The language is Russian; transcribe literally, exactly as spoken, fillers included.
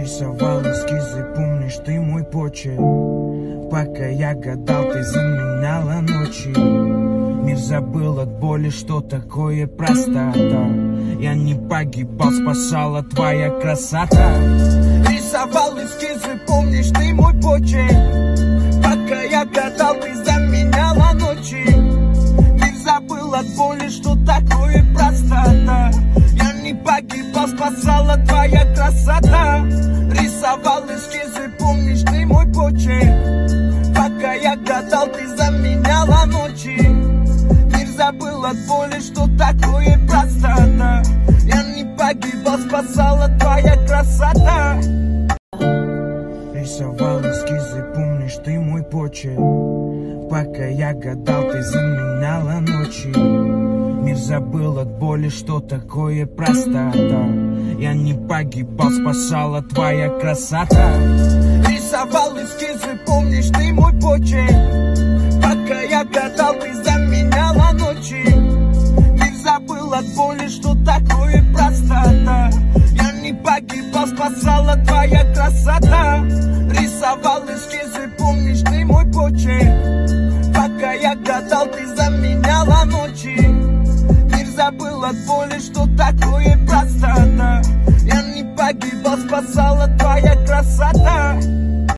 Рисовал эскизы, помнишь ты мой почерк? Пока я гадал, ты заменяла ночи. Мир забыл от боли, что такое простота. Я не погибал, спасала твоя красота. Рисовал эскизы, помнишь ты мой почерк? Пока я гадал, ты заменяла ночи. Мир забыл от боли, что такое простота. Я не погибал, спасала твоя красота. Рисовал эскизы, помнишь ты мой почерк? Пока я гадал, ты заменяла ночи. Мир забыл от боли, что такое простота. Я не погибал, спасала твоя красота. Рисовал эскизы, помнишь ты мой почерк? Пока я гадал, ты заменяла ночи. Мир забыл от боли, что такое простота. Я не погибал, спасала твоя красота. Рисовал эскизы, помнишь ты мой почерк? Пока я гадал, ты заменяла ночи. Мир забыл от боли, что такое простота. Я не погибал, спасала твоя красота. Рисовал эскизы, помнишь ты мой почерк? Пока я гадал, ты заменяла ночи. Мир забыл от боли, что такое простота. Я не погибал, спасала твоя красота.